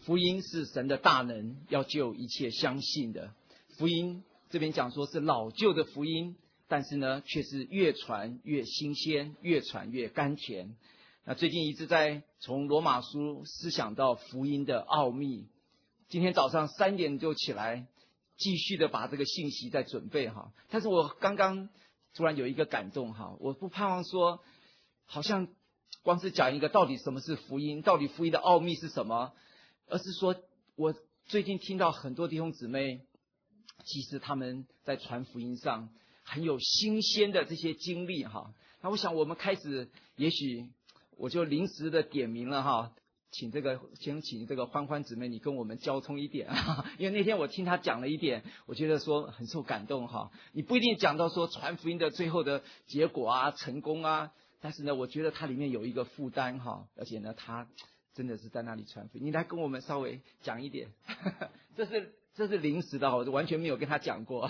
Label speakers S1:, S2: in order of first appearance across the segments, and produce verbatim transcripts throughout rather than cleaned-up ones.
S1: 福音是神的大能，要救一切相信的。福音这边讲说是老旧的福音，但是呢，却是越传越新鲜，越传越甘甜。那最近一直在从罗马书思想到福音的奥秘。今天早上三点就起来，继续的把这个信息在准备哈。但是我刚刚突然有一个感动哈，我不盼望说，好像光是讲一个到底什么是福音，到底福音的奥秘是什么，而是说我最近听到很多弟兄姊妹，其实他们在传福音上很有新鲜的这些经历哈。那我想我们开始，也许我就临时的点名了哈，请这个先请这个欢欢姊妹，你跟我们交通一点啊，因为那天我听他讲了一点，我觉得说很受感动哈。你不一定讲到说传福音的最后的结果啊、成功啊，但是呢，我觉得它里面有一个负担哈，而且呢，他真的是在那里传福音。你来跟我们稍微讲一点，这是这是临时的，我完全没有跟他讲过。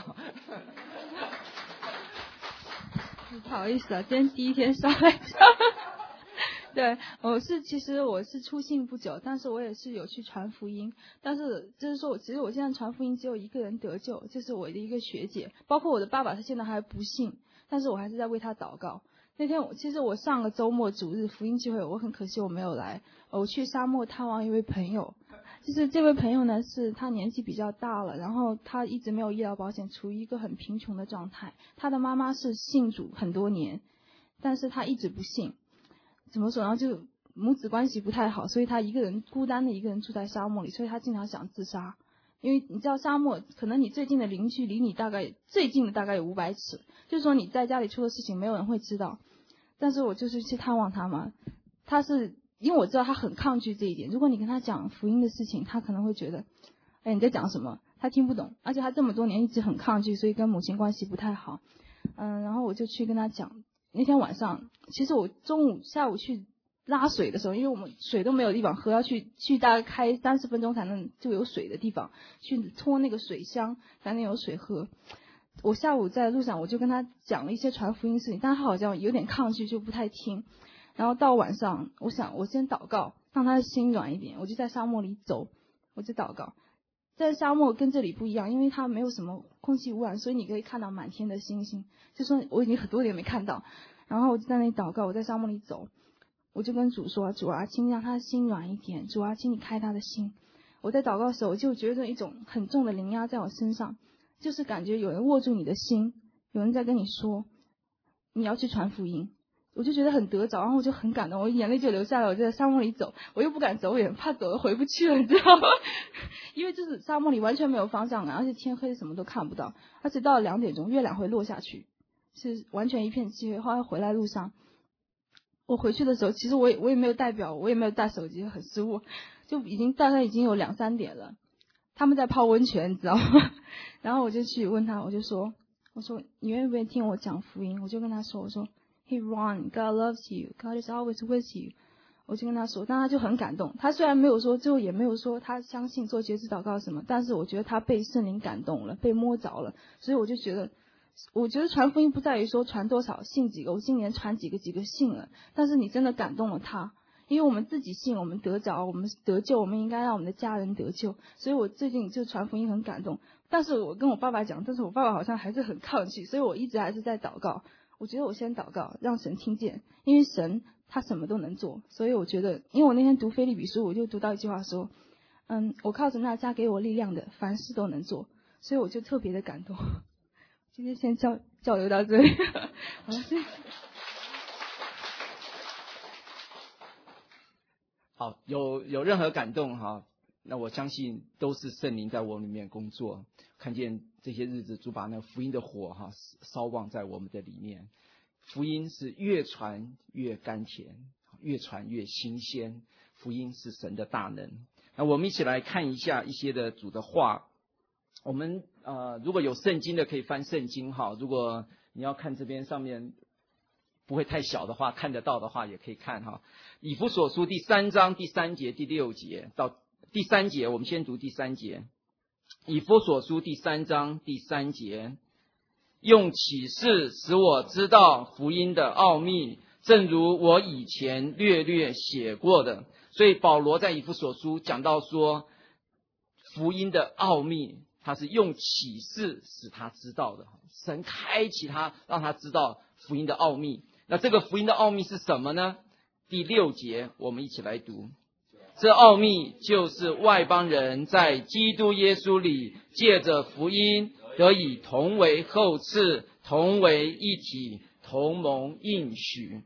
S2: 不好意思啊，今天第一天上来讲。对，我是其实我是出信不久，但是我也是有去传福音。但是就是说，其实我现在传福音只有一个人得救，就是我的一个学姐，包括我的爸爸，他现在还不信，但是我还是在为他祷告。那天我其实我上个周末主日福音聚会，我很可惜我没有来，我去沙漠探望一位朋友。就是这位朋友呢，是他年纪比较大了，然后他一直没有医疗保险，处于一个很贫穷的状态。他的妈妈是信主很多年，但是他一直不信。怎么说？然后就母子关系不太好，所以他一个人孤单的一个人住在沙漠里，所以他经常想自杀。因为你知道沙漠，可能你最近的邻居离你大概最近的大概有五百尺，就是说你在家里出的事情没有人会知道。但是我就是去探望他嘛，他是因为我知道他很抗拒这一点。如果你跟他讲福音的事情，他可能会觉得，哎，你在讲什么？他听不懂，而且他这么多年一直很抗拒，所以跟母亲关系不太好。嗯，然后我就去跟他讲。那天晚上，其实我中午、下午去拉水的时候，因为我们水都没有地方喝，要去去大概开三十分钟才能就有水的地方，去拖那个水箱才能有水喝。我下午在路上，我就跟他讲了一些传福音事情，但他好像有点抗拒，就不太听。然后到晚上，我想我先祷告，让他的心软一点。我就在沙漠里走，我就祷告。在沙漠跟这里不一样，因为它没有什么空气污染，所以你可以看到满天的星星。就说我已经很多年没看到，然后我就在那里祷告，我在沙漠里走，我就跟主说：主啊，请让他心软一点，主啊，请你开他的心。我在祷告的时候，我就觉得一种很重的灵压在我身上，就是感觉有人握住你的心，有人在跟你说你要去传福音。我就觉得很得着，然后我就很感动，我眼泪就流下来。我就在沙漠里走，我又不敢走远，怕走了回不去了，你知道吗？因为就是沙漠里完全没有方向感，而且天黑什么都看不到，而且到了两点钟月亮会落下去，是完全一片漆黑。后来回来路上，我回去的时候，其实我也我也没有带表，我也没有带手机，很失误，就已经大概已经有两三点了。他们在泡温泉，你知道吗？然后我就去问他，我就说，我说你愿不愿意听我讲福音？我就跟他说，我说。Hey Ron, God loves you. God is always with you. 我就跟他说，但他就很感动。他虽然没有说，最后也没有说他相信做决志祷告什么，但是我觉得他被圣灵感动了，被摸着了。所以我就觉得，我觉得传福音不在于说传多少，信几个，我今年传几个几个信了，但是你真的感动了他。因为我们自己信，我们得着，我们得救，我们应该让我们的家人得救。所以我最近就传福音很感动。但是我跟我爸爸讲，但是我爸爸好像还是很抗拒，所以我一直还是在祷告。我觉得我先祷告，让神听见，因为神他什么都能做，所以我觉得，因为我那天读腓立比书，我就读到一句话说，嗯，我靠着那加给我力量的，凡事都能做，所以我就特别的感动。今天先交交流到这里，好，谢谢。
S1: 好，有有任何感动哈，那我相信都是圣灵在我们里面工作，看见这些日子主把那福音的火哈烧旺在我们的里面。福音是越传越甘甜，越传越新鲜。福音是神的大能。那我们一起来看一下一些的主的话。我们呃如果有圣经的可以翻圣经哈，如果你要看这边上面不会太小的话，看得到的话也可以看哈。以弗所书第三章第三节第六节到第三节，我们先读第三节。以弗所书第三章第三节，用启示使我知道福音的奥秘，正如我以前略略写过的， 所以保罗在以弗所书讲到说，福音的奥秘，他是用启示使他知道的，神开启他，让他知道福音的奥秘。那这个福音的奥秘是什么呢？第六节我们一起来读，这奥秘就是外邦人在基督耶稣里借着福音得以同为后嗣，同为一体，同蒙应许。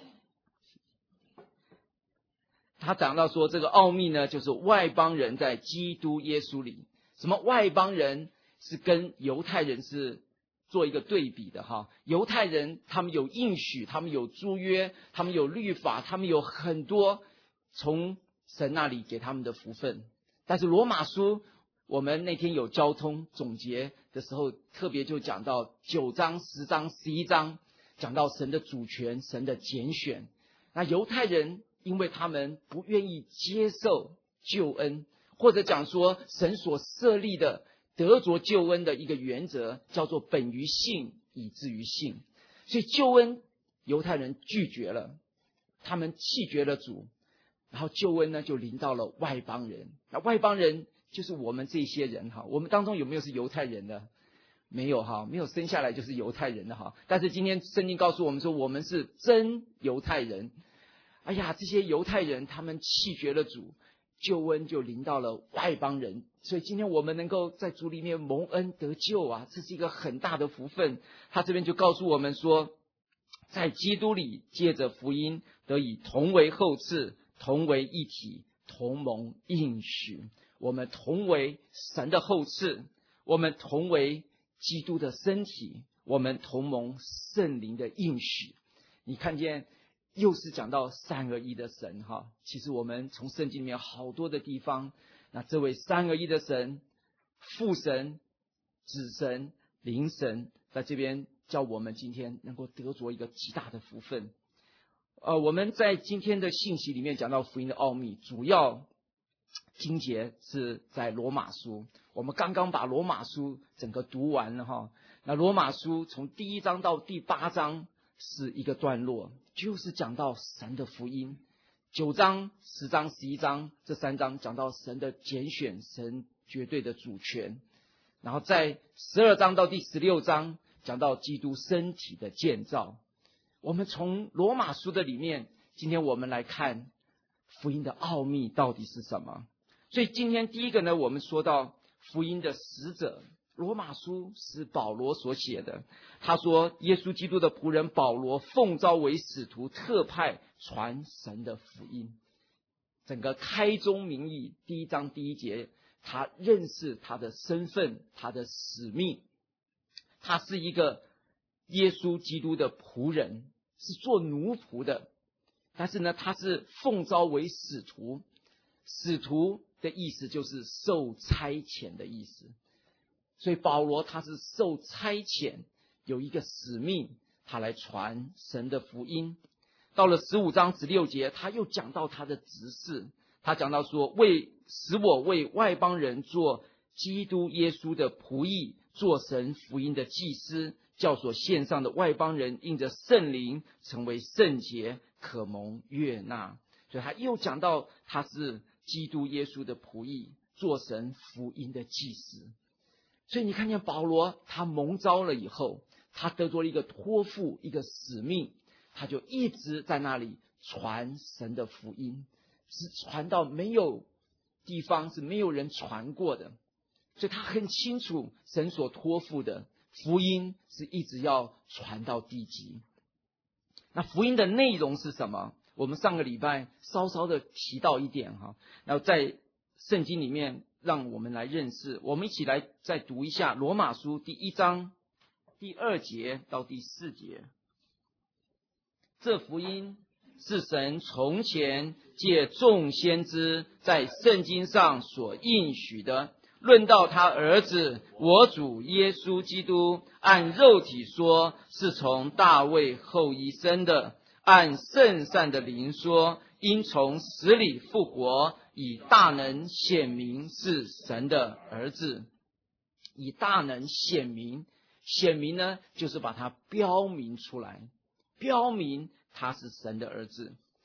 S1: 他讲到说，这个奥秘呢，就是外邦人在基督耶稣里。什么外邦人是跟犹太人是做一个对比的哈？犹太人他们有应许，他们有诸约，他们有律法，他们有很多从神那里给他们的福分。但是罗马书，我们那天有交通总结的时候，特别就讲到九章、十章、十一章，讲到神的主权、神的拣选。那犹太人因为他们不愿意接受救恩，或者讲说神所设立的得着救恩的一个原则叫做本于信以至于信，所以救恩犹太人拒绝了，他们弃绝了主，然后救恩呢就临到了外邦人。那外邦人就是我们这些人哈，我们当中有没有是犹太人的？没有哈，没有生下来就是犹太人的哈。但是今天圣经告诉我们说，我们是真犹太人。哎呀，这些犹太人他们弃绝了主，救恩就临到了外邦人，所以今天我们能够在主里面蒙恩得救啊，这是一个很大的福分。他这边就告诉我们说，在基督里借着福音得以同为后嗣，同为一体，同蒙应许。我们同为神的后嗣，我们同为基督的身体，我们同蒙圣灵的应许。你看见又是讲到三而一的神哈，其实我们从圣经里面好多的地方，那这位三而一的神，父神、子神、灵神，在这边叫我们今天能够得着一个极大的福分。呃，我们在今天的信息里面讲到福音的奥秘，主要经节是在罗马书。我们刚刚把罗马书整个读完了哈，那罗马书从第一章到第八章是一个段落，就是讲到神的福音。九章、十章、十一章这三章讲到神的拣选，神绝对的主权。然后在十二章到第十六章讲到基督身体的建造。我们从罗马书的里面，今天我们来看福音的奥秘到底是什么。所以今天第一个呢，我们说到福音的使者。罗马书是保罗所写的，他说耶稣基督的仆人保罗奉召为使徒，特派传神的福音。整个开宗明义第一章第一节，他认识他的身份，他的使命。他是一个耶稣基督的仆人，是做奴仆的，但是呢他是奉召为使徒。使徒的意思就是受差遣的意思，所以保罗他是受差遣，有一个使命，他来传神的福音。到了十五章十六节，他又讲到他的职事，他讲到说，为使我为外邦人做基督耶稣的仆役，做神福音的祭司，叫所献上的外邦人因着圣灵成为圣洁，可蒙悦纳。所以他又讲到他是基督耶稣的仆役，做神福音的祭司。所以你看见保罗他蒙召了以后，他得着了一个托付，一个使命，他就一直在那里传神的福音，是传到没有地方是没有人传过的。所以他很清楚神所托付的福音是一直要传到地极。那福音的内容是什么？我们上个礼拜稍稍的提到一点哈，然后在圣经里面让我们来认识。我们一起来再读一下罗马书第一章第二节到第四节。这福音是神从前借众先知在圣经上所应许的，论到他儿子我主耶稣基督，按肉体说是从大卫后裔生的，按圣善的灵说，因从死里复活，以大能显明是神的儿子。以大能显明，显明呢就是把它标明出来，标明他是神的儿子。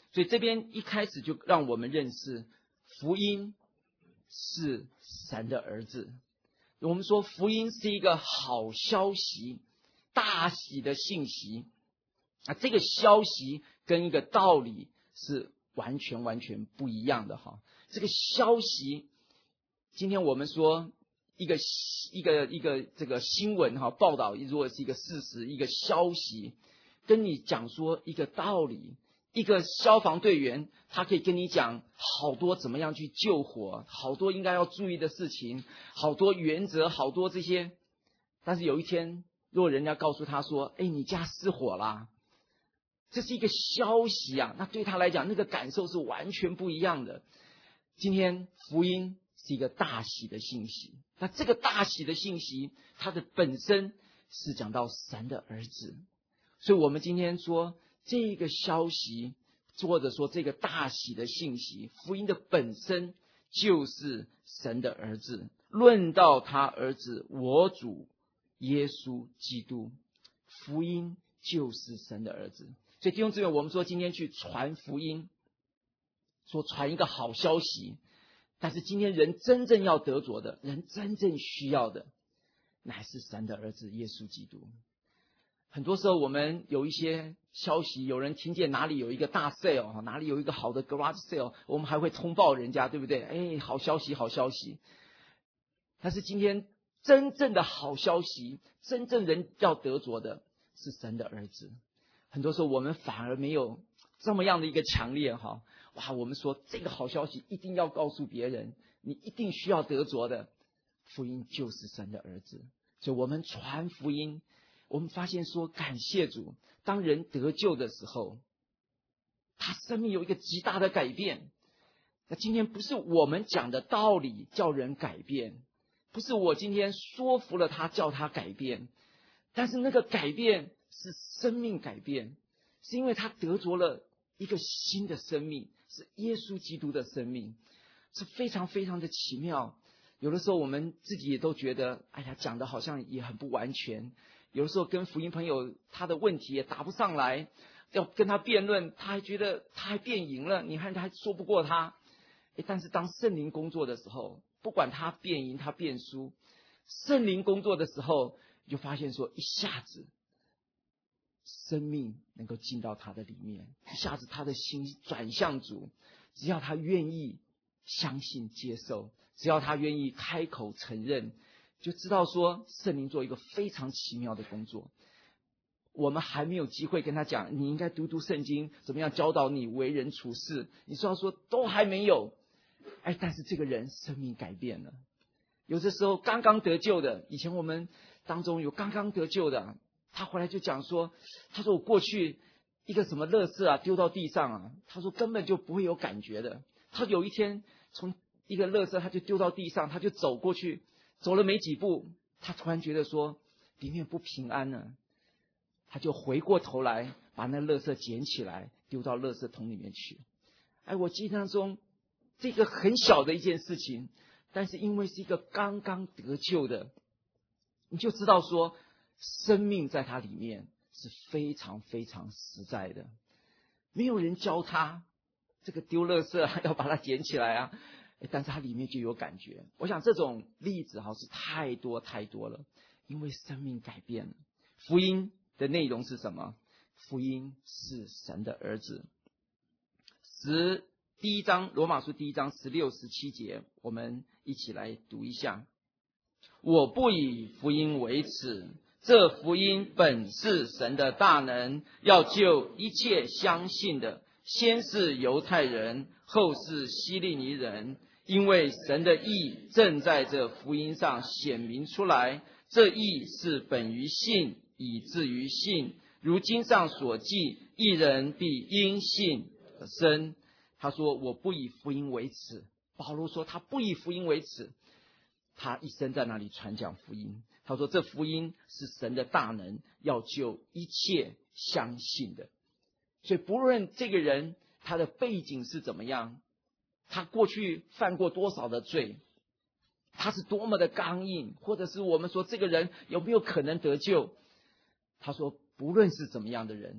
S1: 所以这边一开始就让我们认识福音是神的儿子。我们说福音是一个好消息，大喜的信息啊，这个消息跟一个道理是完全完全不一样的哈。这个消息，今天我们说一个一个一个这个新闻哈报道，如果是一个事实，一个消息，跟你讲说一个道理。一个消防队员，他可以跟你讲好多怎么样去救火，好多应该要注意的事情，好多原则，好多这些。但是有一天，如果人家告诉他说：“哎，你家失火啦！”这是一个消息啊，那对他来讲，那个感受是完全不一样的。今天福音是一个大喜的信息，那这个大喜的信息，它的本身是讲到神的儿子，所以我们今天说。这个消息，或者说这个大喜的信息，福音的本身就是神的儿子。论到他儿子，我主耶稣基督，福音就是神的儿子。所以弟兄姊妹，我们说今天去传福音，说传一个好消息，但是今天人真正要得着的，人真正需要的，乃是神的儿子耶稣基督。很多时候我们有一些消息，有人听见哪里有一个大 sale， 哪里有一个好的 garage sale， 我们还会通报人家，对不对？哎，好消息，好消息。但是今天真正的好消息，真正人要得着的是神的儿子。很多时候我们反而没有这么样的一个强烈哈，哇，我们说这个好消息一定要告诉别人，你一定需要得着的福音就是神的儿子。所以我们传福音。我们发现说，感谢主，当人得救的时候，他生命有一个极大的改变。那今天不是我们讲的道理叫人改变，不是我今天说服了他叫他改变，但是那个改变是生命改变，是因为他得着了一个新的生命，是耶稣基督的生命，是非常非常的奇妙。有的时候我们自己也都觉得，哎呀，讲的好像也很不完全。有的时候跟福音朋友他的问题也答不上来，要跟他辩论，他还觉得他还辩赢了，你看他还说不过他。但是当圣灵工作的时候，不管他辩赢他辩输，圣灵工作的时候，你就发现说一下子生命能够进到他的里面，一下子他的心转向主，只要他愿意相信接受，只要他愿意开口承认，就知道说圣灵做一个非常奇妙的工作。我们还没有机会跟他讲你应该读读圣经，怎么样教导你为人处事，你说说都还没有，哎，但是这个人生命改变了。有的时候刚刚得救的，以前我们当中有刚刚得救的，他回来就讲说，他说我过去一个什么垃圾啊丢到地上啊，他说根本就不会有感觉的。他有一天从一个垃圾他就丢到地上，他就走过去，走了没几步，他突然觉得说里面不平安了，他就回过头来把那垃圾捡起来丢到垃圾桶里面去。哎，我记忆当中这个很小的一件事情，但是因为是一个刚刚得救的，你就知道说生命在他里面是非常非常实在的。没有人教他这个丢垃圾啊要把它捡起来啊，但是他里面就有感觉。我想这种例子好是太多太多了，因为生命改变了。福音的内容是什么？福音是神的儿子。十第一章罗马书第一章十六十七节，我们一起来读一下。我不以福音为耻，这福音本是神的大能，要救一切相信的，先是犹太人，后是希利尼人，因为神的义正在这福音上显明出来，这义是本于信，以至于信。如经上所记，义人必因信而生。他说我不以福音为耻，保罗说他不以福音为耻，他一生在那里传讲福音。他说这福音是神的大能，要救一切相信的。所以不论这个人他的背景是怎么样，他过去犯过多少的罪，他是多么的刚硬，或者是我们说这个人有没有可能得救，他说不论是怎么样的人，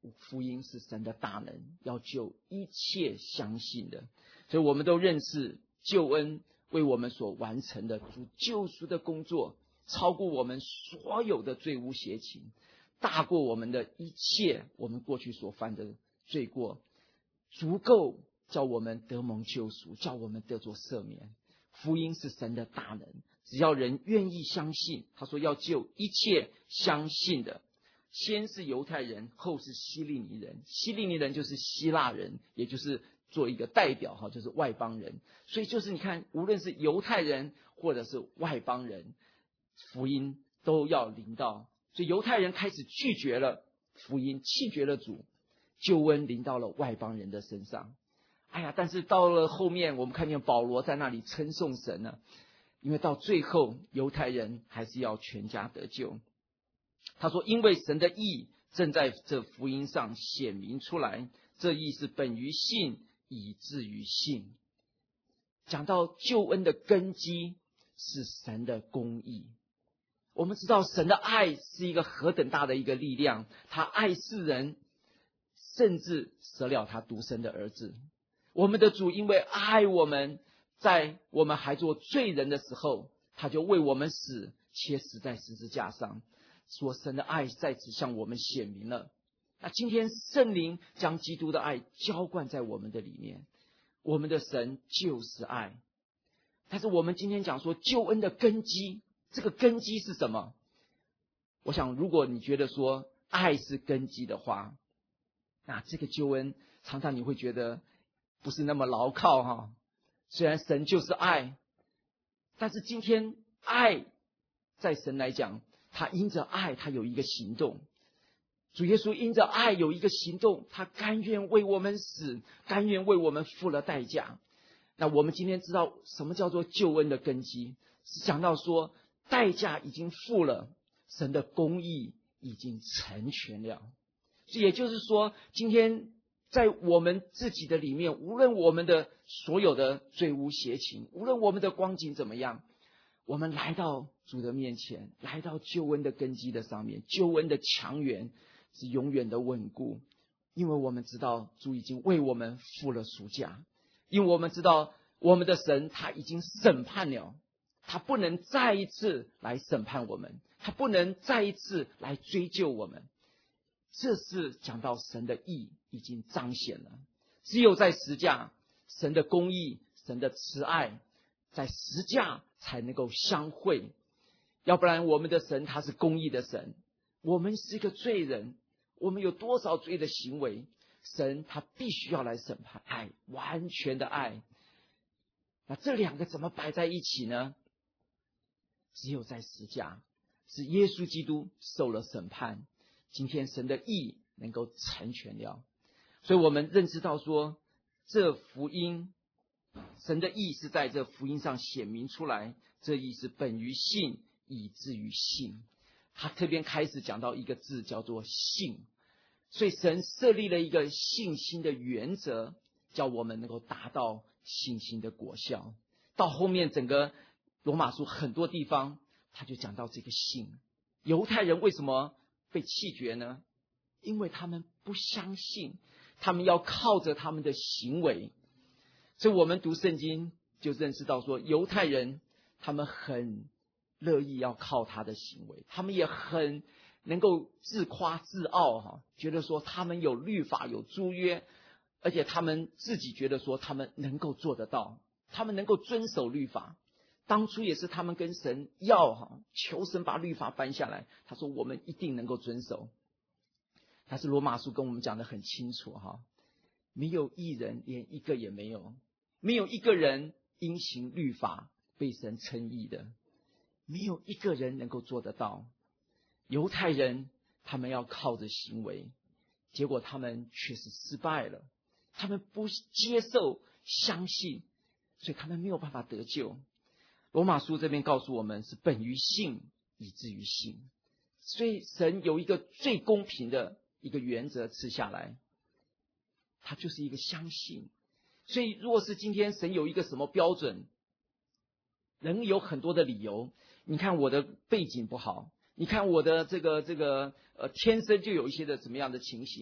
S1: 福音是神的大能，要救一切相信的。所以我们都认识救恩为我们所完成的主救赎的工作，超过我们所有的罪污邪情，大过我们的一切我们过去所犯的罪过，足够叫我们得蒙救赎，叫我们得着赦免。福音是神的大能，只要人愿意相信，他说要救一切相信的。先是犹太人，后是希利尼人。希利尼人就是希腊人，也就是做一个代表哈，就是外邦人。所以就是你看，无论是犹太人或者是外邦人，福音都要临到。所以犹太人开始拒绝了福音，弃绝了主，救恩临到了外邦人的身上。哎呀，但是到了后面，我们看见保罗在那里称颂神呢，因为到最后犹太人还是要全家得救。他说因为神的义正在这福音上显明出来，这义是本于信以至于信。讲到救恩的根基是神的公义。我们知道神的爱是一个何等大的一个力量，他爱世人，甚至舍了他独生的儿子。我们的主因为爱我们，在我们还做罪人的时候，他就为我们死，且死在十字架上，说神的爱在此向我们显明了。那今天圣灵将基督的爱浇灌在我们的里面，我们的神就是爱。但是我们今天讲说救恩的根基，这个根基是什么？我想如果你觉得说爱是根基的话，那这个救恩常常你会觉得不是那么牢靠哈。虽然神就是爱，但是今天爱在神来讲，他因着爱他有一个行动。主耶稣因着爱有一个行动，他甘愿为我们死，甘愿为我们付了代价。那我们今天知道什么叫做救恩的根基，是讲到说代价已经付了，神的公义已经成全了。所以也就是说，今天在我们自己的里面，无论我们的所有的罪污邪情，无论我们的光景怎么样，我们来到主的面前，来到救恩的根基的上面，救恩的强源是永远的稳固。因为我们知道主已经为我们付了赎价，因为我们知道我们的神他已经审判了，他不能再一次来审判我们，他不能再一次来追究我们。这是讲到神的义已经彰显了，只有在十架，神的公义，神的慈爱在十架才能够相会。要不然我们的神他是公义的神，我们是一个罪人，我们有多少罪的行为，神他必须要来审判。爱，完全的爱。那这两个怎么摆在一起呢？只有在十架，是耶稣基督受了审判，今天神的义能够成全了。所以我们认知到说，这福音神的义是在这福音上显明出来，这义是本于信以至于信。他特别开始讲到一个字叫做信，所以神设立了一个信心的原则，叫我们能够达到信心的果效。到后面整个罗马书很多地方他就讲到这个信。犹太人为什么被弃绝呢？因为他们不相信，他们要靠着他们的行为。所以我们读圣经就认识到说，犹太人他们很乐意要靠他的行为，他们也很能够自夸自傲哈，觉得说他们有律法有诸约，而且他们自己觉得说他们能够做得到，他们能够遵守律法。当初也是他们跟神要哈，求神把律法颁下来，他说我们一定能够遵守。但是罗马书跟我们讲得很清楚哈，没有义人，连一个也没有，没有一个人因行律法被神称义的，没有一个人能够做得到。犹太人他们要靠着行为，结果他们却是失败了，他们不接受相信，所以他们没有办法得救。罗马书这边告诉我们是本于信以至于信，所以神有一个最公平的一个原则赐下来，它就是一个相信。所以如果是今天神有一个什么标准，人有很多的理由，你看我的背景不好，你看我的这个这个呃天生就有一些的怎么样的情形，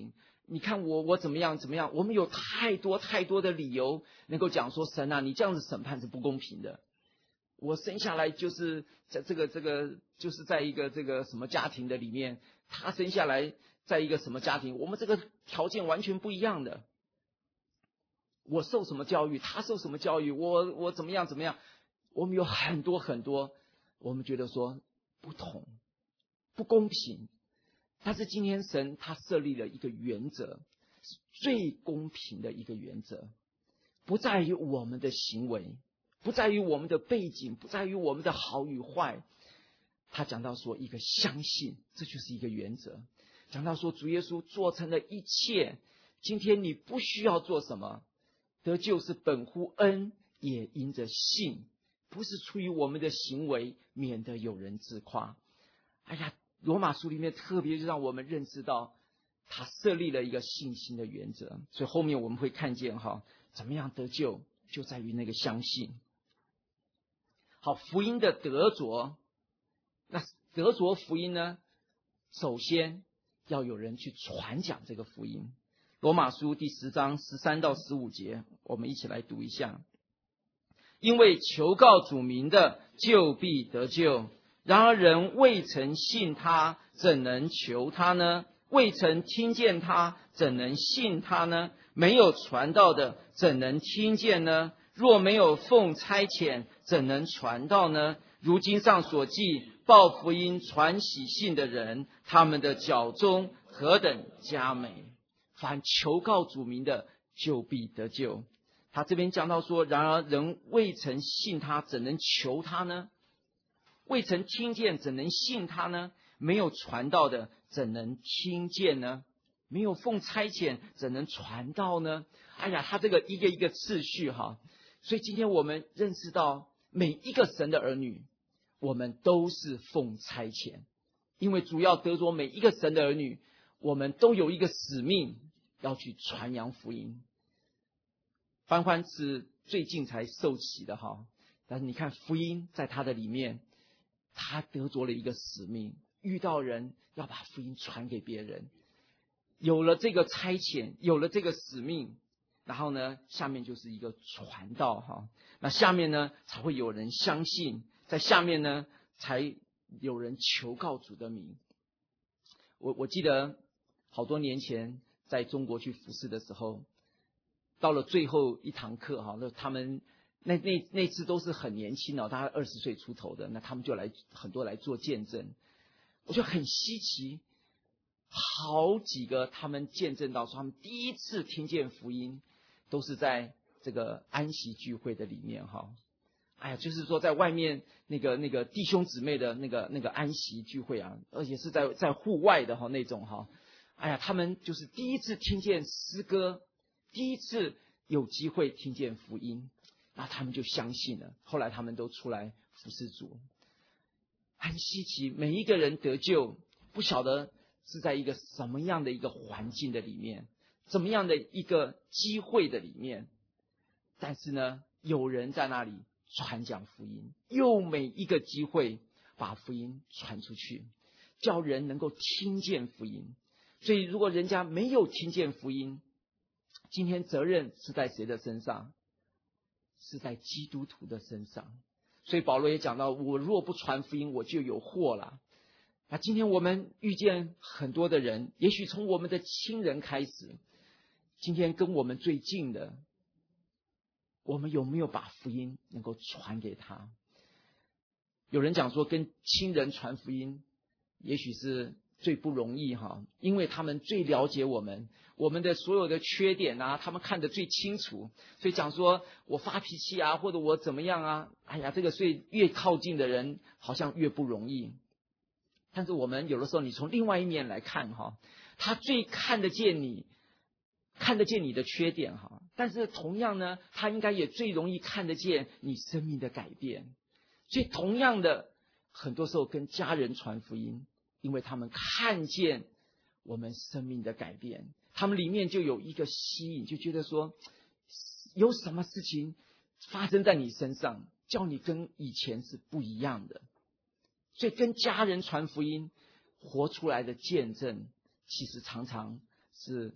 S1: 你看我我怎么样怎么样，我们有太多太多的理由能够讲说，神啊，你这样子审判是不公平的。我生下来就是在这个这个就是在一个这个什么家庭的里面，他生下来在一个什么家庭，我们这个条件完全不一样的。我受什么教育，他受什么教育，我我怎么样怎么样，我们有很多很多，我们觉得说不同，不公平。但是今天神他设立了一个原则，是最公平的一个原则，不在于我们的行为，不在于我们的背景，不在于我们的好与坏。他讲到说一个相信，这就是一个原则。讲到说主耶稣做成了一切，今天你不需要做什么，得救是本乎恩，也因着信，不是出于我们的行为，免得有人自夸。哎呀，罗马书里面特别让我们认识到他设立了一个信心的原则，所以后面我们会看见哈，怎么样得救就在于那个相信。好，福音的得着，那得着福音呢，首先要有人去传讲这个福音。罗马书第十章十三到十五节，我们一起来读一下。因为求告主名的，就必得救。然而人未曾信他，怎能求他呢？未曾听见他，怎能信他呢？没有传道的，怎能听见呢？若没有奉差遣，怎能传道呢？如经上所记，报福音传喜信的人，他们的脚中何等佳美！凡求告主名的，就必得救。他这边讲到说，然而人未曾信他，怎能求他呢？未曾听见，怎能信他呢？没有传道的，怎能听见呢？没有奉差遣，怎能传道呢？哎呀，他这个一个一个次序哈，所以今天我们认识到，每一个神的儿女，我们都是奉差遣，因为主要得着每一个神的儿女，我们都有一个使命，要去传扬福音。欢欢是最近才受洗的哈，但是你看福音在他的里面，他得着了一个使命，遇到人要把福音传给别人，有了这个差遣，有了这个使命，然后呢，下面就是一个传道哈，那下面呢才会有人相信，在下面呢才有人求告主的名。我我记得好多年前在中国去服侍的时候，到了最后一堂课哈，那他们那那那次都是很年轻的，大概二十岁出头的，那他们就来很多来做见证，我就很稀奇，好几个他们见证到说他们第一次听见福音，都是在这个安息聚会的里面哈。哎呀，就是说在外面那个那个弟兄姊妹的那个那个安息聚会啊，而且是在在户外的哈那种哈。哎呀，他们就是第一次听见诗歌，第一次有机会听见福音，那他们就相信了。后来他们都出来服侍主，很稀奇，每一个人得救，不晓得是在一个什么样的一个环境的里面，怎么样的一个机会的里面，但是呢，有人在那里传讲福音，用每一个机会把福音传出去，叫人能够听见福音。所以如果人家没有听见福音，今天责任是在谁的身上？是在基督徒的身上。所以保罗也讲到，我若不传福音，我就有祸了。那今天我们遇见很多的人，也许从我们的亲人开始，今天跟我们最近的，我们有没有把福音能够传给他？有人讲说，跟亲人传福音也许是最不容易哈，因为他们最了解我们，我们的所有的缺点啊，他们看得最清楚。所以讲说我发脾气啊，或者我怎么样啊，哎呀，这个所以越靠近的人好像越不容易。但是我们有的时候，你从另外一面来看哈，他最看得见你，看得见你的缺点哈，但是同样呢，他应该也最容易看得见你生命的改变。所以同样的，很多时候跟家人传福音，因为他们看见我们生命的改变，他们里面就有一个吸引，就觉得说有什么事情发生在你身上，叫你跟以前是不一样的。所以跟家人传福音，活出来的见证，其实常常是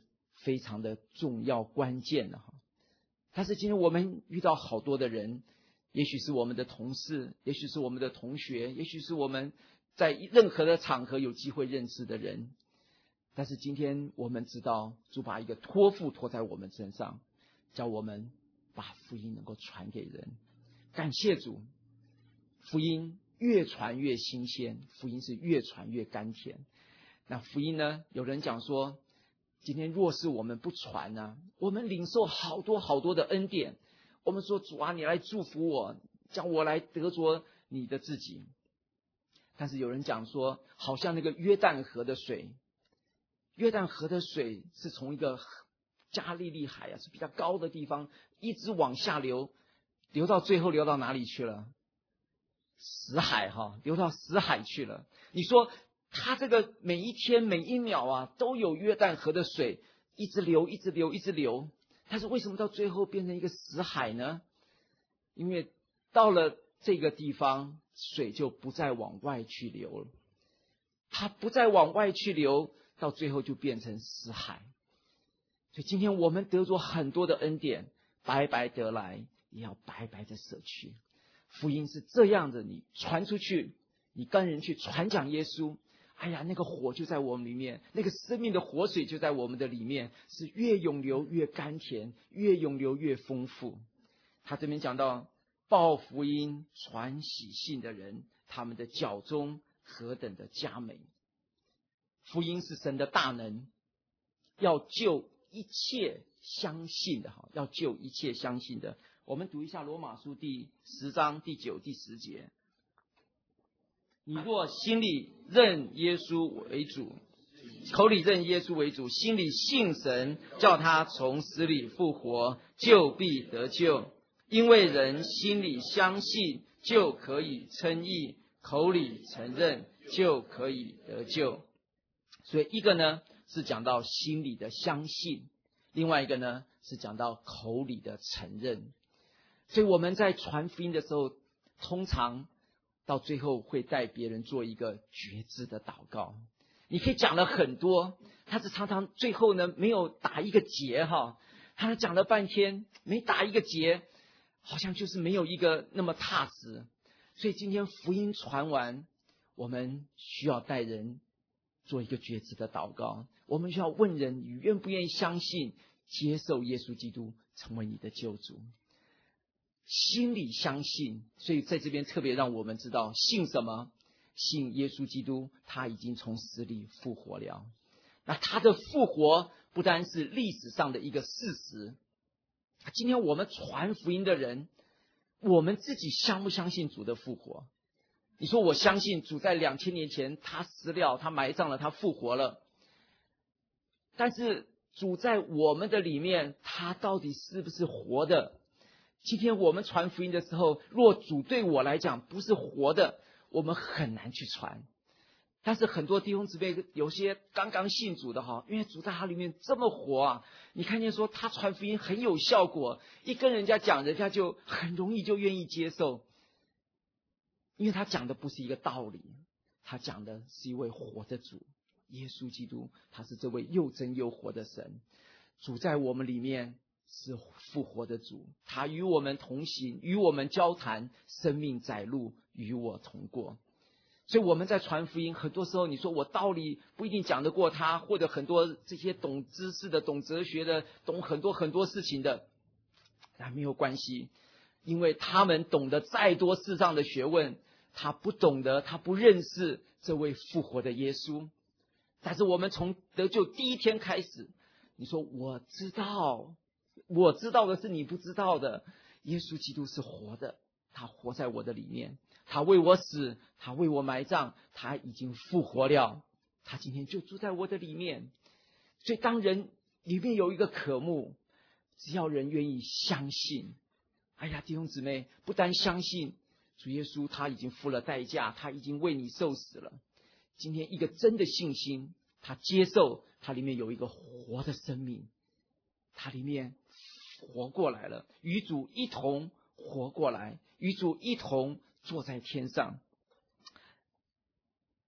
S1: 非常的重要关键的哈。但是今天我们遇到好多的人，也许是我们的同事，也许是我们的同学，也许是我们在任何的场合有机会认识的人。但是今天我们知道，主把一个托付托在我们身上，叫我们把福音能够传给人。感谢主，福音越传越新鲜，福音是越传越甘甜。那福音呢，有人讲说，今天若是我们不传呢、啊，我们领受好多好多的恩典，我们说主啊，你来祝福我，叫我来得着你的自己。但是有人讲说，好像那个约旦河的水，约旦河的水是从一个加利利海啊，是比较高的地方，一直往下流，流到最后流到哪里去了？死海哈，流到死海去了。你说他这个每一天每一秒啊，都有约旦河的水一直流，一直流，一直流。但是为什么到最后变成一个死海呢？因为到了这个地方，水就不再往外去流了，它不再往外去流，到最后就变成死海。所以今天我们得着很多的恩典，白白得来，也要白白的舍去。福音是这样的，你传出去，你跟人去传讲耶稣，哎呀，那个火就在我们里面，那个生命的活水就在我们的里面，是越涌流越甘甜，越涌流越丰富。他这边讲到报福音传喜信的人，他们的脚中何等的佳美。福音是神的大能，要救一切相信的，要救一切相信的。我们读一下罗马书第十章第九第十节。你若心里认耶稣为主，口里认耶稣为主，心里信神，叫他从死里复活，就必得救。因为人心里相信，就可以称义，口里承认，就可以得救。所以一个呢是讲到心里的相信，另外一个呢是讲到口里的承认。所以我们在传福音的时候，通常到最后会带别人做一个觉知的祷告。你可以讲了很多，但是常常最后呢没有打一个结哈，他讲了半天没打一个结，好像就是没有一个那么踏实。所以今天福音传完，我们需要带人做一个觉知的祷告，我们需要问人，你愿不愿意相信接受耶稣基督成为你的救主？心里相信，所以在这边特别让我们知道信什么？信耶稣基督，他已经从死里复活了。那他的复活不单是历史上的一个事实，今天我们传福音的人，我们自己相不相信主的复活？你说我相信主在两千年前他死了，他埋葬了，他复活了。但是主在我们的里面，他到底是不是活的？今天我们传福音的时候，若主对我来讲不是活的，我们很难去传。但是很多弟兄姊妹，有些刚刚信主的哈，因为主在他里面这么活啊，你看见说他传福音很有效果，一跟人家讲，人家就很容易就愿意接受，因为他讲的不是一个道理，他讲的是一位活的主，耶稣基督，他是这位又真又活的神。主在我们里面是复活的主，他与我们同行，与我们交谈，生命载路，与我同过。所以我们在传福音，很多时候你说我道理不一定讲得过他，或者很多这些懂知识的、懂哲学的、懂很多很多事情的，那没有关系，因为他们懂得再多世上的学问，他不懂得，他不认识这位复活的耶稣。但是我们从得救第一天开始，你说我知道，我知道的是你不知道的，耶稣基督是活的，他活在我的里面，他为我死，他为我埋葬，他已经复活了，他今天就住在我的里面。所以当人里面有一个渴慕，只要人愿意相信，哎呀，弟兄姊妹，不单相信主耶稣他已经付了代价，他已经为你受死了，今天一个真的信心，他接受他里面有一个活的生命，他里面活过来了，与主一同活过来，与主一同坐在天上。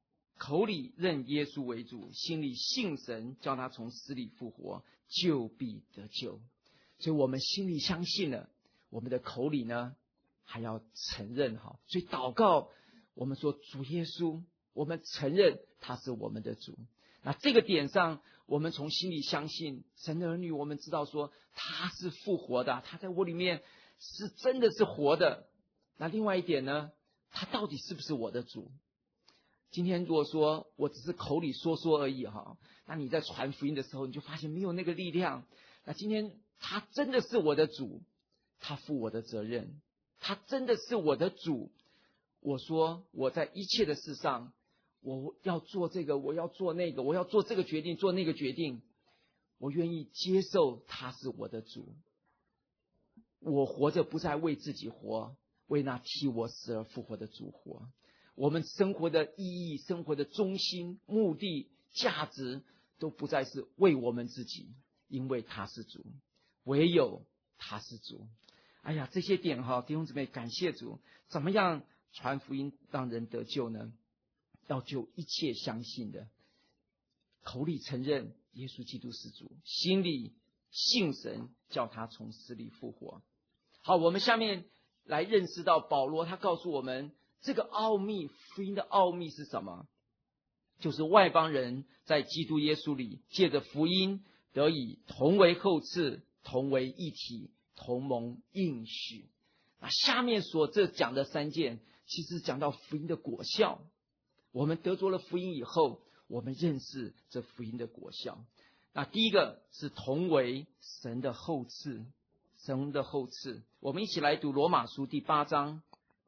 S1: 口里认耶稣为主，心里信神，叫他从死里复活，就必得救。所以我们心里相信了，我们的口里呢还要承认哈。所以祷告，我们说主耶稣，我们承认他是我们的主。那这个点上，我们从心里相信神的儿女，我们知道说他是复活的，他在我里面是真的是活的。那另外一点呢，他到底是不是我的主？今天如果说我只是口里说说而已哈，那你在传福音的时候，你就发现没有那个力量。那今天他真的是我的主，他负我的责任，他真的是我的主。我说我在一切的事上，我要做这个，我要做那个，我要做这个决定，做那个决定，我愿意接受他是我的主。我活着不再为自己活，为那替我死而复活的主活。我们生活的意义、生活的中心、目的、价值，都不再是为我们自己，因为他是主，唯有他是主。哎呀，这些点哈，弟兄姊妹，感谢主。怎么样传福音让人得救呢？要救一切相信的，口里承认耶稣基督是主，心里信神，叫他从死里复活。好，我们下面来认识到保罗他告诉我们，这个奥秘，福音的奥秘是什么？就是外邦人在基督耶稣里借着福音得以同为后嗣，同为一体，同蒙应许。那下面所这讲的三件，其实讲到福音的果效。我们得着了福音以后，我们认识这福音的果效。那第一个是同为神的后嗣，神的后嗣。我们一起来读罗马书第八章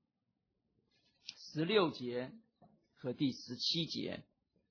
S1: 十六节和第十七节。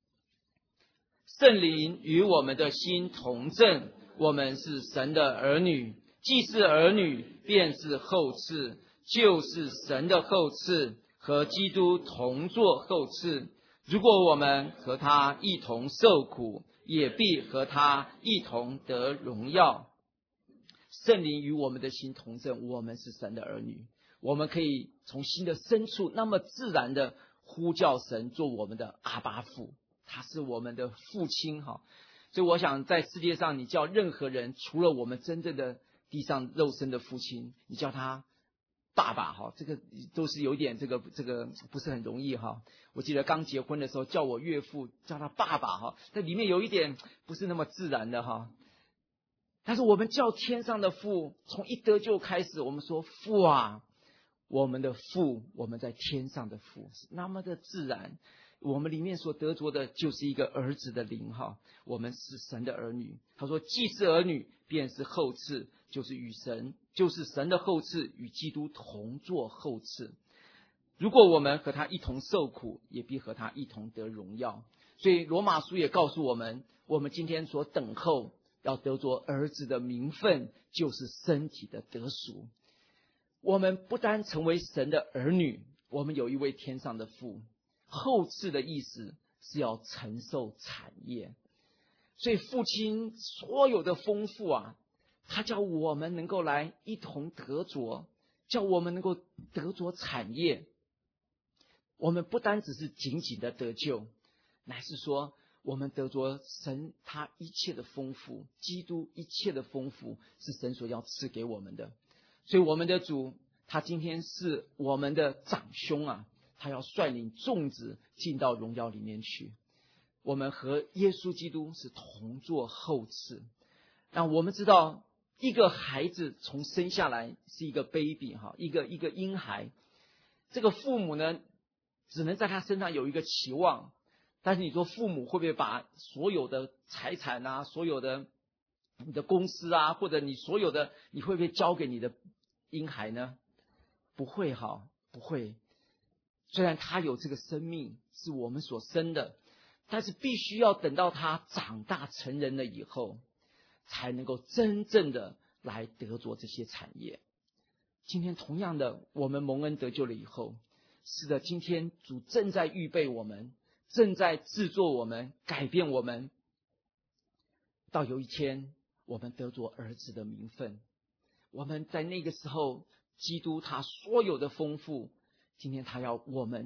S1: 圣灵与我们的心同证，我们是神的儿女，既是儿女，便是后嗣，就是神的后嗣，和基督同作后嗣。如果我们和他一同受苦，也必和他一同得荣耀。圣灵与我们的心同证，我们是神的儿女，我们可以从心的深处那么自然的呼叫神做我们的阿爸父，他是我们的父亲哈。所以我想在世界上，你叫任何人，除了我们真正的地上肉身的父亲，你叫他爸爸哈，这个都是有点这个这个不是很容易哈。我记得刚结婚的时候，叫我岳父叫他爸爸哈，这里面有一点不是那么自然的哈。但是我们叫天上的父，从一得救开始，我们说父啊，我们的父，我们在天上的父，是那么的自然。我们里面所得着的就是一个儿子的灵哈，我们是神的儿女。他说，既是儿女，便是后嗣，就是与神，就是神的后嗣，与基督同作后嗣。如果我们和他一同受苦，也必和他一同得荣耀。所以罗马书也告诉我们，我们今天所等候要得着儿子的名分，就是身体的得赎。我们不单成为神的儿女，我们有一位天上的父。后嗣的意思是要承受产业，所以父亲所有的丰富啊，他叫我们能够来一同得着，叫我们能够得着产业。我们不单只是仅仅的得救，乃是说我们得着神他一切的丰富，基督一切的丰富是神所要赐给我们的。所以我们的主他今天是我们的长兄啊，他要率领众子进到荣耀里面去。我们和耶稣基督是同作后嗣。那我们知道一个孩子从生下来是一个 baby 哈，一个一个婴孩，这个父母呢只能在他身上有一个期望。但是你说父母会不会把所有的财产啊，所有的你的公司啊，或者你所有的，你会不会交给你的婴孩呢？不会哈，不会。虽然他有这个生命是我们所生的，但是必须要等到他长大成人了以后，才能够真正的来得着这些产业。今天同样的，我们蒙恩得救了以后，是的，今天主正在预备我们，正在制作我们，改变我们，到有一天我们得着儿子的名分。我们在那个时候，基督他所有的丰富，今天他要我们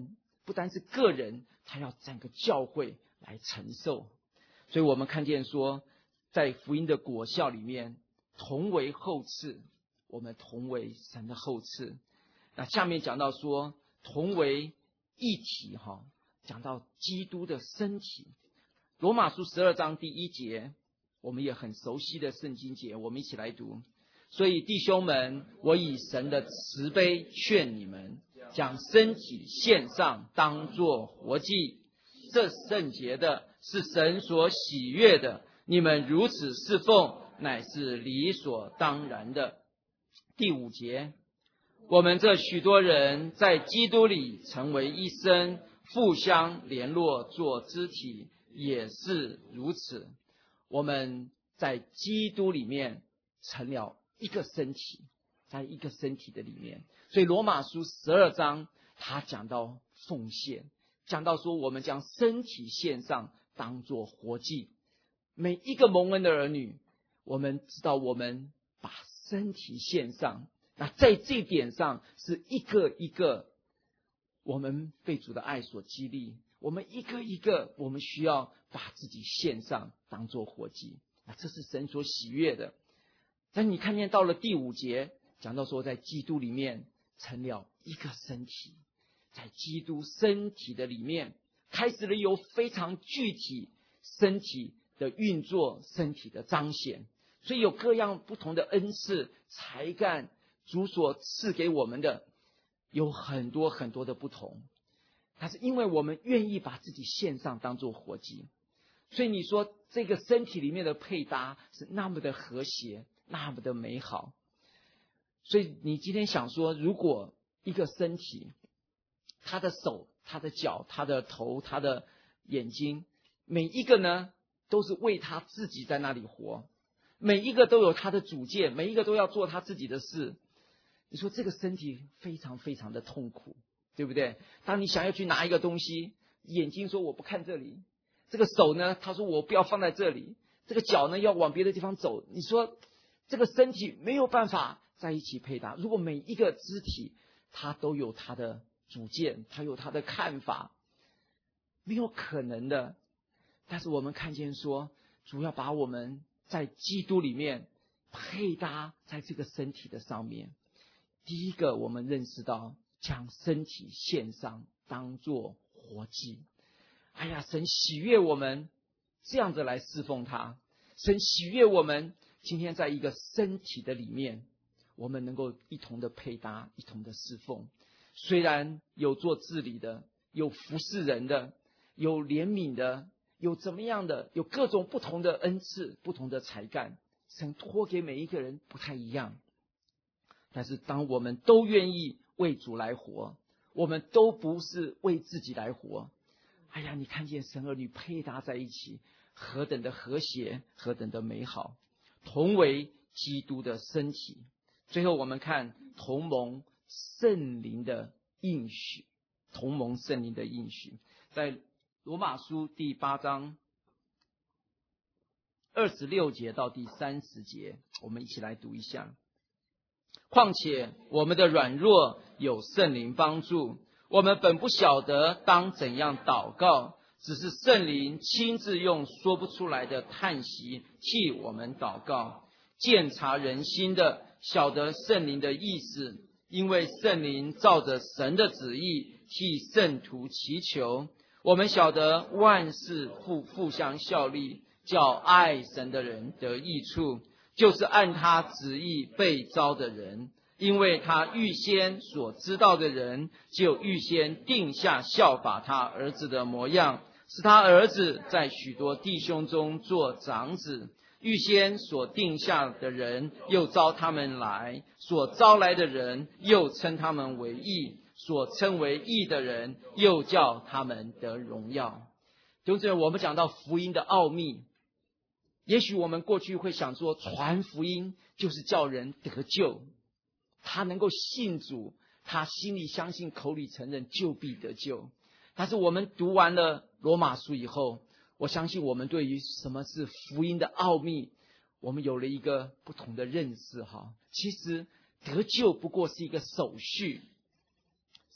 S1: 不单是个人，他要整个教会来承受。所以我们看见说，在福音的果效里面，同为后赐，我们同为神的后赐。那下面讲到说，同为一体哈，讲到基督的身体。罗马书十二章第一节，我们也很熟悉的圣经节，我们一起来读。所以弟兄们，我以神的慈悲劝你们，将身体献上，当作活祭，这圣洁的，是神所喜悦的。你们如此侍奉，乃是理所当然的。第五节，我们这许多人在基督里成为一身，互相联络做肢体，也是如此。我们在基督里面成了一个身体，在一个身体的里面。所以罗马书十二章他讲到奉献，讲到说我们将身体献上，当作活祭。每一个蒙恩的儿女，我们知道我们把身体献上，那在这一点上是一个一个我们被主的爱所激励，我们一个一个我们需要把自己献上，当作活祭。那这是神所喜悦的。但你看见到了第五节，讲到说在基督里面成了一个身体，在基督身体的里面开始了有非常具体身体的运作，身体的彰显。所以有各样不同的恩赐才干，主所赐给我们的有很多很多的不同。但是因为我们愿意把自己献上当作活祭，所以你说这个身体里面的配搭是那么的和谐，那么的美好。所以你今天想说，如果一个身体，他的手、他的脚、他的头、他的眼睛，每一个呢都是为他自己在那里活，每一个都有他的主见，每一个都要做他自己的事。你说这个身体非常非常的痛苦，对不对？当你想要去拿一个东西，眼睛说我不看这里，这个手呢他说我不要放在这里，这个脚呢要往别的地方走。你说这个身体没有办法在一起配搭。如果每一个肢体它都有它的主见，它有它的看法，没有可能的。但是我们看见说，主要把我们在基督里面配搭在这个身体的上面。第一个我们认识到，将身体献上，当作活祭。哎呀，神喜悦我们这样子来侍奉他，神喜悦我们今天在一个身体的里面，我们能够一同的配搭，一同的侍奉。虽然有做治理的，有服侍人的，有怜悯的，有怎么样的，有各种不同的恩赐，不同的才干，神托给每一个人不太一样。但是当我们都愿意为主来活，我们都不是为自己来活，哎呀，你看见神儿女配搭在一起，何等的和谐，何等的美好，同为基督的身体。最后我们看同蒙圣灵的应许，同蒙圣灵的应许，在罗马书第八章二十六节到第三十节，我们一起来读一下。况且我们的软弱有圣灵帮助，我们本不晓得当怎样祷告，只是圣灵亲自用说不出来的叹息替我们祷告。鉴察人心的，晓得圣灵的意思，因为圣灵照着神的旨意替圣徒祈求。我们晓得万事互互相效力，叫爱神的人得益处，就是按他旨意被召的人。因为他预先所知道的人，就预先定下效法他儿子的模样，使他儿子在许多弟兄中做长子。预先所定下的人，又招他们来；所招来的人，又称他们为义；所称为义的人，又叫他们得荣耀。弟兄姊妹，我们讲到福音的奥秘，也许我们过去会想说，传福音就是叫人得救，他能够信主，他心里相信，口里承认，就必得救。但是我们读完了罗马书以后，我相信我们对于什么是福音的奥秘，我们有了一个不同的认识哈。其实得救不过是一个手续，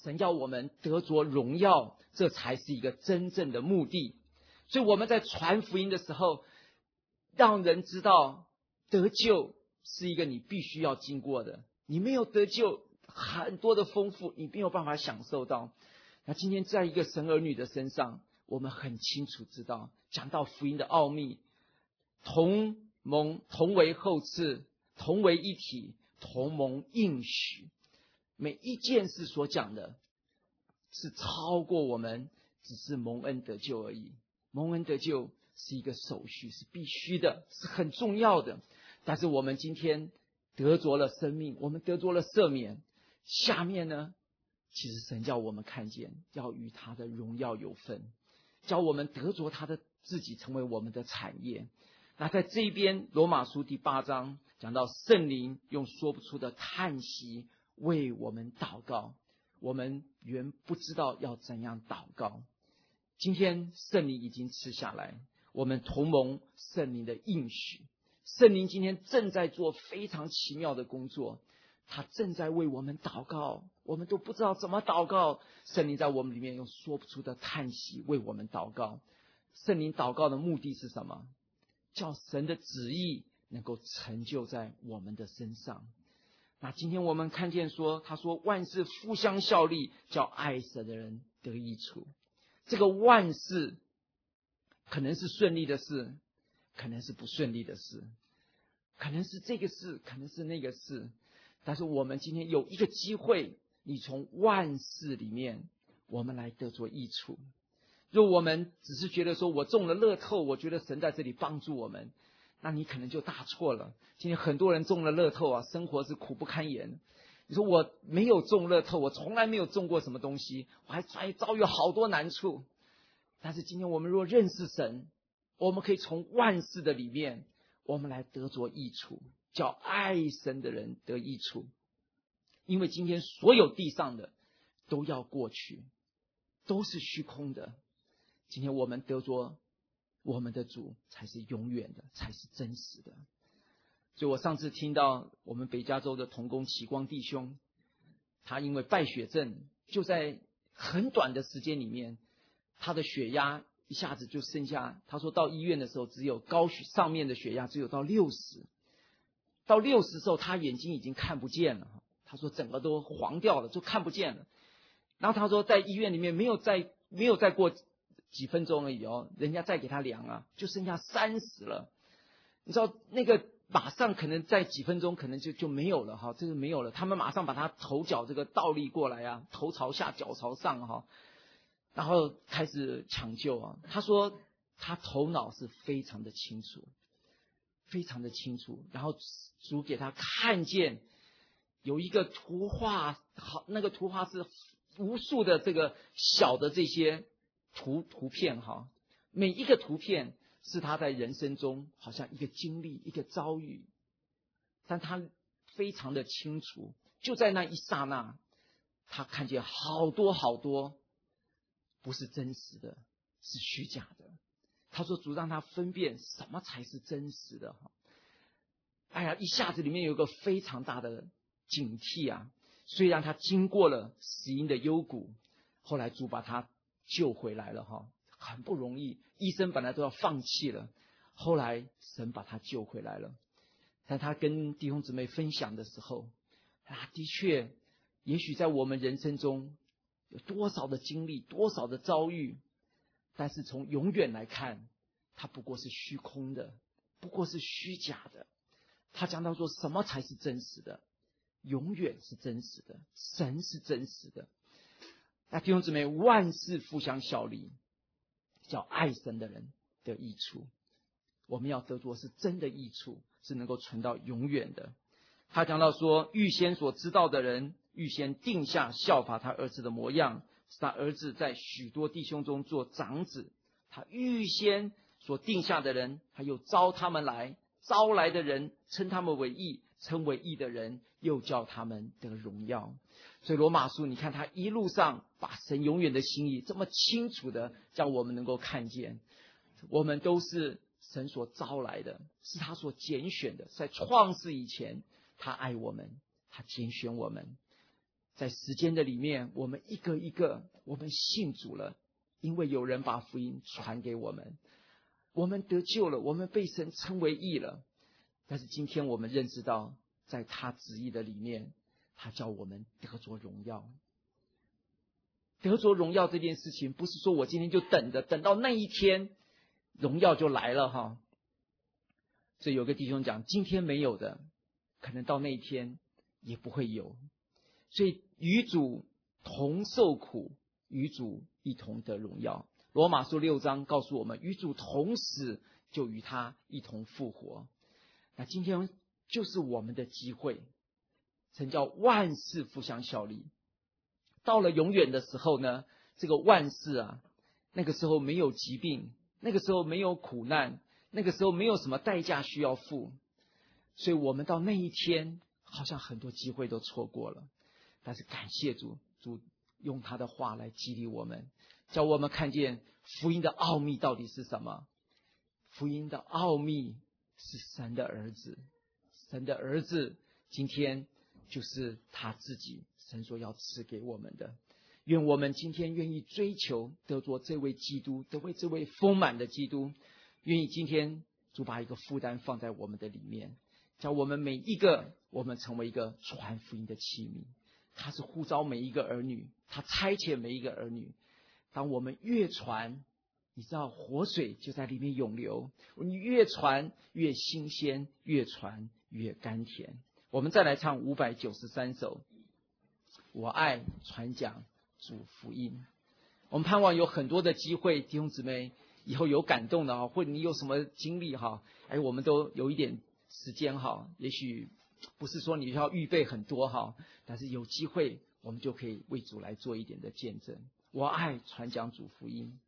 S1: 神要我们得着荣耀，这才是一个真正的目的。所以我们在传福音的时候，让人知道得救是一个你必须要经过的，你没有得救，很多的丰富你没有办法享受到。那今天在一个神儿女的身上，我们很清楚知道，讲到福音的奥秘，同蒙同为后赐，同为一体，同蒙应许。每一件事所讲的是超过我们只是蒙恩得救而已。蒙恩得救是一个手续，是必须的，是很重要的。但是我们今天得着了生命，我们得着了赦免，下面呢，其实神叫我们看见，要与他的荣耀有分，叫我们得着他的自己成为我们的产业。那在这边罗马书第八章讲到圣灵用说不出的叹息为我们祷告，我们原不知道要怎样祷告，今天圣灵已经赐下来，我们同蒙圣灵的应许。圣灵今天正在做非常奇妙的工作，他正在为我们祷告，我们都不知道怎么祷告，圣灵在我们里面用说不出的叹息为我们祷告。圣灵祷告的目的是什么？叫神的旨意能够成就在我们的身上。那今天我们看见说，他说万事互相效力，叫爱神的人得益处。这个万事可能是顺利的事，可能是不顺利的事，可能是这个事，可能是那个事。但是我们今天有一个机会，你从万事里面我们来得着益处。若我们只是觉得说我中了乐透，我觉得神在这里帮助我们，那你可能就大错了。今天很多人中了乐透啊，生活是苦不堪言。你说我没有中乐透，我从来没有中过什么东西，我还还遭遇好多难处。但是今天我们若认识神，我们可以从万事的里面我们来得着益处，叫爱神的人得益处。因为今天所有地上的都要过去，都是虚空的，今天我们得着我们的主才是永远的，才是真实的。所以我上次听到我们北加州的同工启光弟兄，他因为败血症，就在很短的时间里面，他的血压一下子就剩下，他说到医院的时候只有高血上面的血压只有到六十，到六十的时候他眼睛已经看不见了，他说整个都黄掉了，就看不见了。然后他说在医院里面没有再没有再过几分钟而已哦，人家再给他量啊，就剩下三十了。你知道那个马上可能在几分钟可能就就没有了哈，这个没有了。他们马上把他头脚这个倒立过来啊，头朝下脚朝上哈，然后开始抢救啊。他说他头脑是非常的清楚，非常的清楚。然后主给他看见有一个图画，好，那个图画是无数的这个小的这些图图片哈，每一个图片是他在人生中好像一个经历，一个遭遇，但他非常的清楚，就在那一刹那，他看见好多好多不是真实的，是虚假的。他说主让他分辨什么才是真实的。哎呀，一下子里面有一个非常大的警惕啊！虽然他经过了死荫的幽谷，后来主把他救回来了哈，很不容易，医生本来都要放弃了，后来神把他救回来了。但他跟弟兄姊妹分享的时候，啊，的确，也许在我们人生中有多少的经历，多少的遭遇，但是从永远来看，它不过是虚空的，不过是虚假的。他讲到说什么才是真实的？永远是真实的，神是真实的。那弟兄姊妹，万事互相效力，叫爱神的人得益处。我们要得着是真的益处，是能够存到永远的。他讲到说，预先所知道的人，预先定下效法他儿子的模样，使他儿子在许多弟兄中做长子。他预先所定下的人，他又招他们来，招来的人称他们为义，称为义的人又叫他们得荣耀。所以罗马书你看他一路上把神永远的心意这么清楚的叫我们能够看见，我们都是神所招来的，是他所拣选的，在创世以前他爱我们，他拣选我们， 在时间的里面，我们一个一个，我们信主了，因为有人把福音传给我们，我们得救了，我们被神称为义了。但是今天我们认识到，在他旨意的里面，他叫我们得着荣耀。得着荣耀这件事情，不是说我今天就等着，等到那一天荣耀就来了哈。所以有个弟兄讲，今天没有的，可能到那一天也不会有。所以与主同受苦，与主一同得荣耀。罗马书六章告诉我们，与主同死，就与他一同复活。那今天就是我们的机会，神叫万事互相效力。到了永远的时候呢，这个万事啊，那个时候没有疾病，那个时候没有苦难，那个时候没有什么代价需要付。所以我们到那一天，好像很多机会都错过了。但是感谢主，主用他的话来激励我们，叫我们看见福音的奥秘到底是什么。福音的奥秘是神的儿子，神的儿子今天就是他自己，神说要赐给我们的。愿我们今天愿意追求得着这位基督，得为这位丰满的基督。愿意今天主把一个负担放在我们的里面，叫我们每一个我们成为一个传福音的器皿。他是呼召每一个儿女，他差遣每一个儿女。当我们越传，你知道活水就在里面涌流，你越传越新鲜，越传越甘甜。我们再来唱五百九十三首，我爱传讲主福音。我们盼望有很多的机会，弟兄姊妹以后有感动的，或者你有什么经历哈，哎，我们都有一点时间哈，也许不是说你要预备很多哈，但是有机会我们就可以为主来做一点的见证。我爱传讲主福音。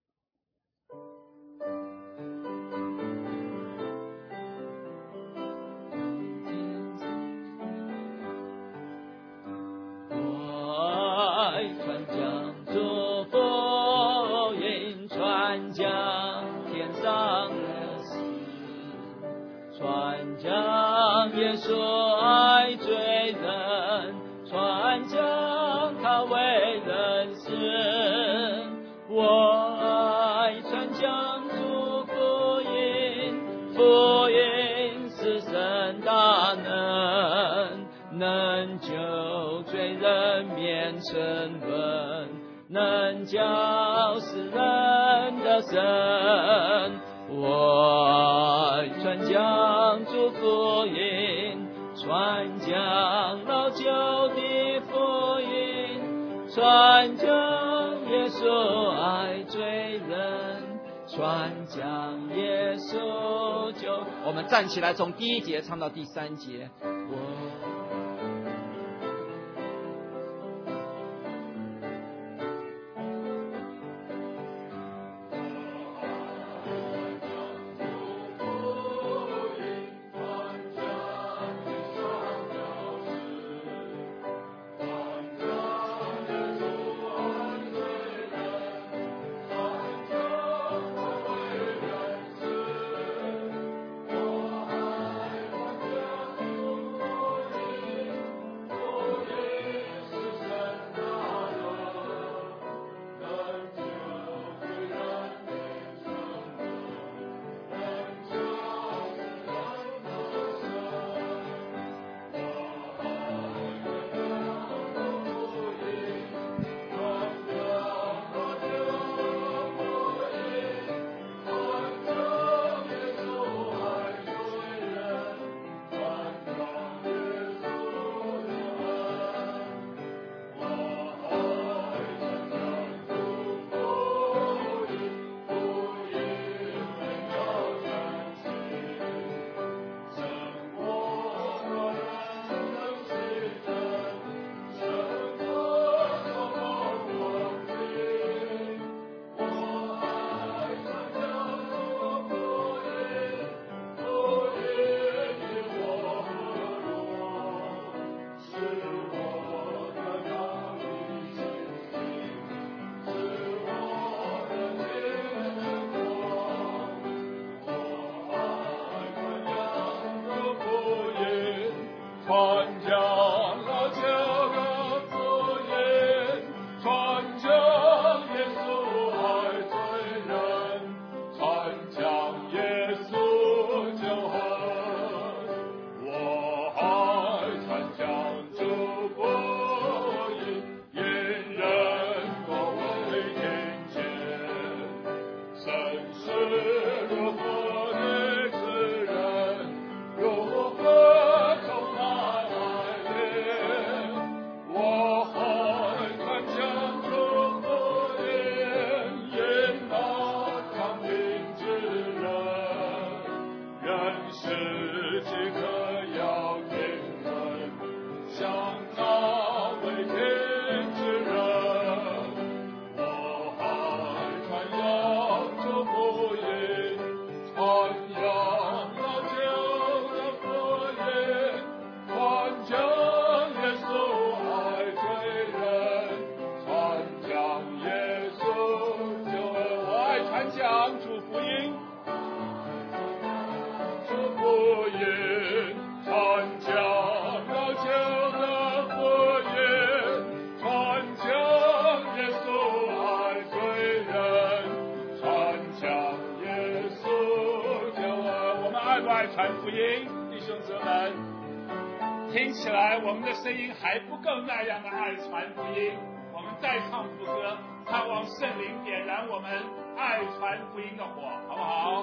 S3: 我爱传讲主福音，传讲天上的事，传讲耶稣爱罪人，传讲他为人死。我爱传讲主福音，福音是神大能，能救罪人免沉沦，能叫世人得生。我爱传讲主福音，传讲老旧的福音，传讲耶稣爱罪人，传讲耶稣救。
S1: 我们站起来，从第一节唱到第三节。
S3: 我
S4: 传福音，弟兄姊妹，听起来我们的声音还不够那样的爱传福音。我们再唱副歌，盼望圣灵点燃我们爱传福音的火，好不好？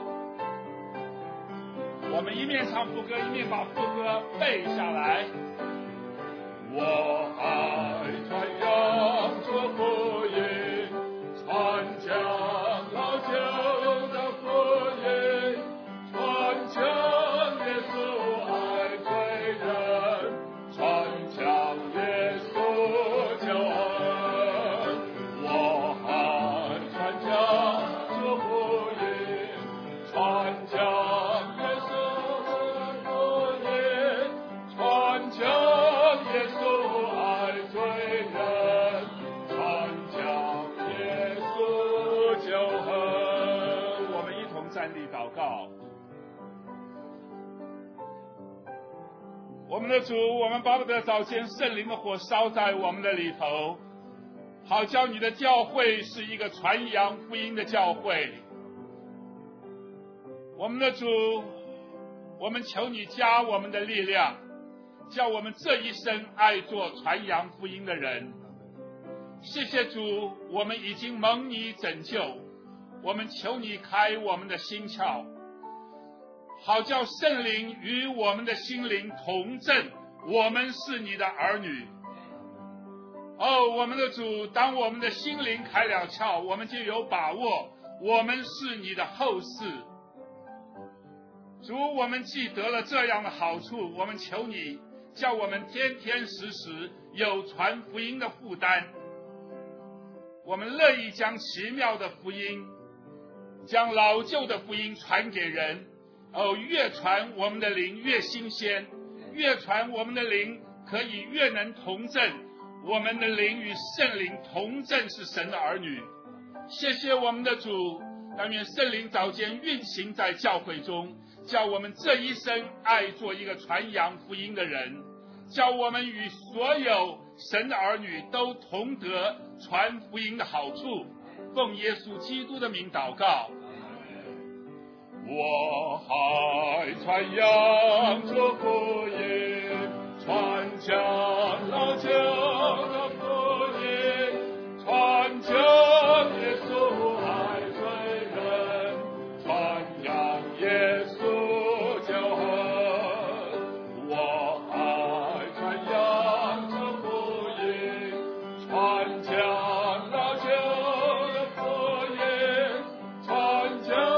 S4: 我们一面唱副歌，一面把副歌背下来。我爱传扬这福音，传讲老旧的福音，传讲耶稣爱罪人，传讲耶稣救恩。我爱传讲这福音，传讲耶稣的福音，传讲耶稣爱罪人，传讲耶稣救恩。我们一同站立祷告。我们的主，我们巴不得早先圣灵的火烧在我们的里头，好叫你的教会是一个传扬福音的教会。我们的主，我们求你加我们的力量，叫我们这一生爱做传扬福音的人。谢谢主，我们已经蒙你拯救，我们求你开我们的心窍，好叫圣灵与我们的心灵同证，我们是你的儿女。哦，我们的主，当我们的心灵开了窍，我们就有把握，我们是你的后嗣。主，我们既得了这样的好处，我们求你叫我们天天时时有传福音的负担。我们乐意将奇妙的福音，将老旧的福音传给人。哦，越传我们的灵越新鲜，越传我们的灵可以越能同证，我们的灵与圣灵同证是神的儿女。谢谢我们的主，但愿圣灵早间运行在教会中，叫我们这一生爱做一个传扬福音的人，叫我们与所有神的儿女都同得传福音的好处。奉耶稣基督的名祷告。我还传扬这福音，传讲老旧的福音，传讲耶稣爱罪人，传扬耶稣救恩。我还传扬这福音，传讲老旧的福音，传讲